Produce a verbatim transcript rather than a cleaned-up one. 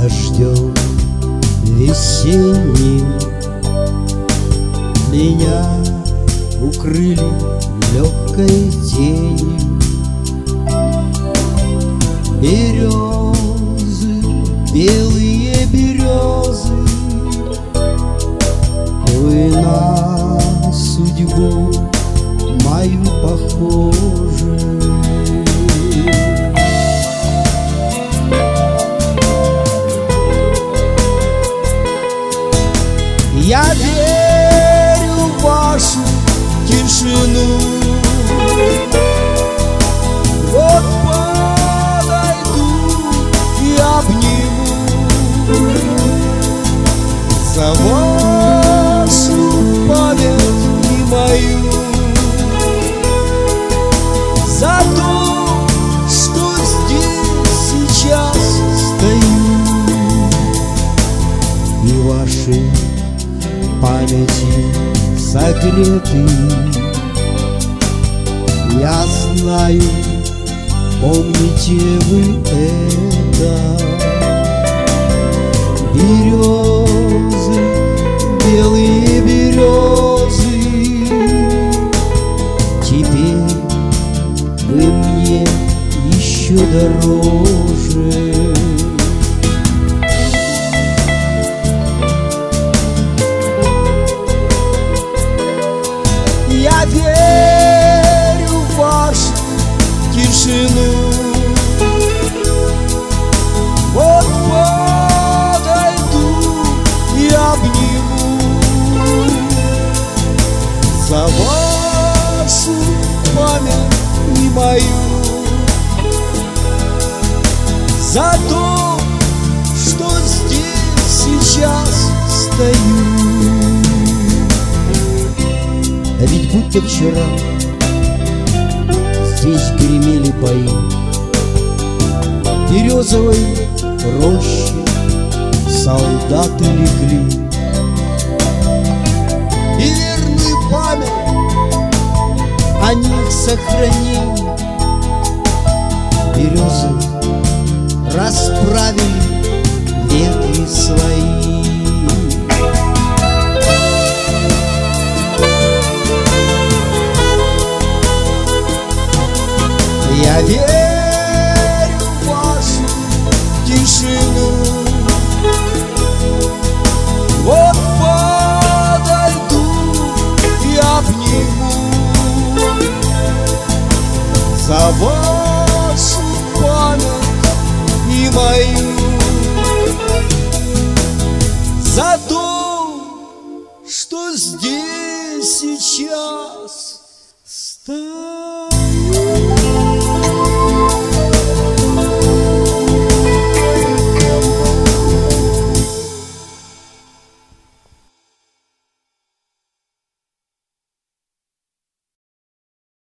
дождем весенним меня укрыли легкой тенью березы, белые березы. Вы на судьбу мою похожи. Я верю в вашу тишину. Вот подойду и обниму за вашу память и мою, за то, что здесь сейчас стою, и вашей памяти согреты. Я знаю, помните вы это. Березы, белые березы, теперь вы мне еще дороже. Я верю в вашу тишину. Вот подойду и обниму за вашу память и мою, за то, что здесь сейчас стою. А ведь будто вчера здесь гремели бои, в березовой роще солдаты легли, и верную память о них сохранили. Березы расправили ветви свои. Я верю в вашу тишину. Вот подойду и обниму за вашу память и мою, за то, что здесь сейчас стою.